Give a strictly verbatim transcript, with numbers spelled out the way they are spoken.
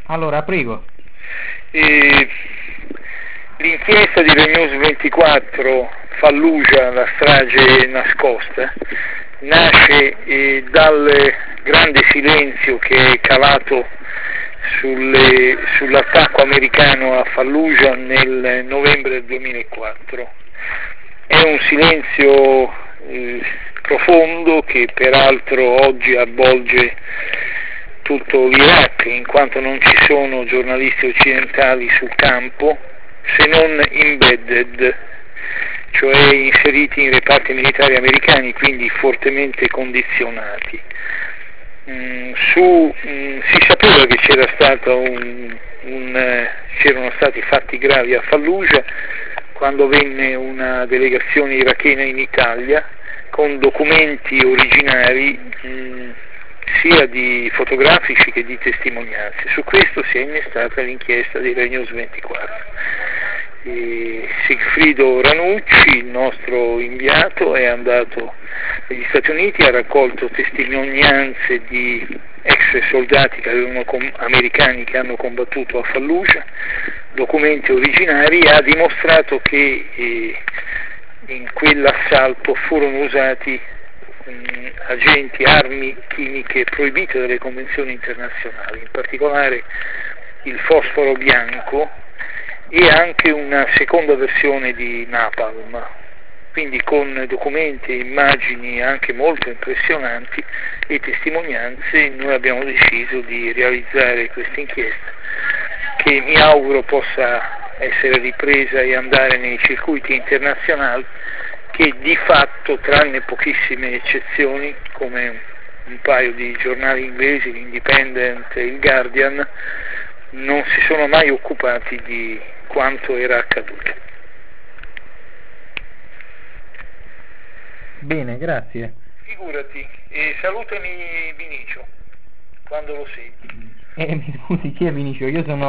Allora, prego. E l'inchiesta di The News ventiquattro, Fallujah, la strage nascosta, nasce eh, dal grande silenzio che è calato sulle, sull'attacco americano a Fallujah nel novembre del duemilaquattro. È un silenzio eh, profondo che peraltro oggi avvolge tutto l'Iraq, in quanto non ci sono giornalisti occidentali sul campo, se non embedded, cioè inseriti in reparti militari americani, quindi fortemente condizionati. Mm, su, mm, si sapeva che c'era stato un, un, eh, c'erano stati fatti gravi a Fallujah quando venne una delegazione irachena in Italia con documenti originari mh, sia di fotografici che di testimonianze. Su questo si è innestata l'inchiesta di The News ventiquattro. E Sigfrido Ranucci, il nostro inviato, è andato negli Stati Uniti, ha raccolto testimonianze di ex soldati che avevano com- americani che hanno combattuto a Fallujah, documenti originari, e ha dimostrato che eh, in quell'assalto furono usati mh, agenti, armi chimiche proibite dalle convenzioni internazionali, in particolare il fosforo bianco e anche una seconda versione di napalm, quindi con documenti e immagini anche molto impressionanti e testimonianze. Noi abbiamo deciso di realizzare questa inchiesta, che mi auguro possa essere ripresa e andare nei circuiti internazionali, che di fatto, tranne pochissime eccezioni come un paio di giornali inglesi, l'Independent e il Guardian, non si sono mai occupati di quanto era accaduto. Bene, grazie. Figurati, e salutami Vinicio quando lo senti. Eh, mi scusi, chi è Vinicio? Io sono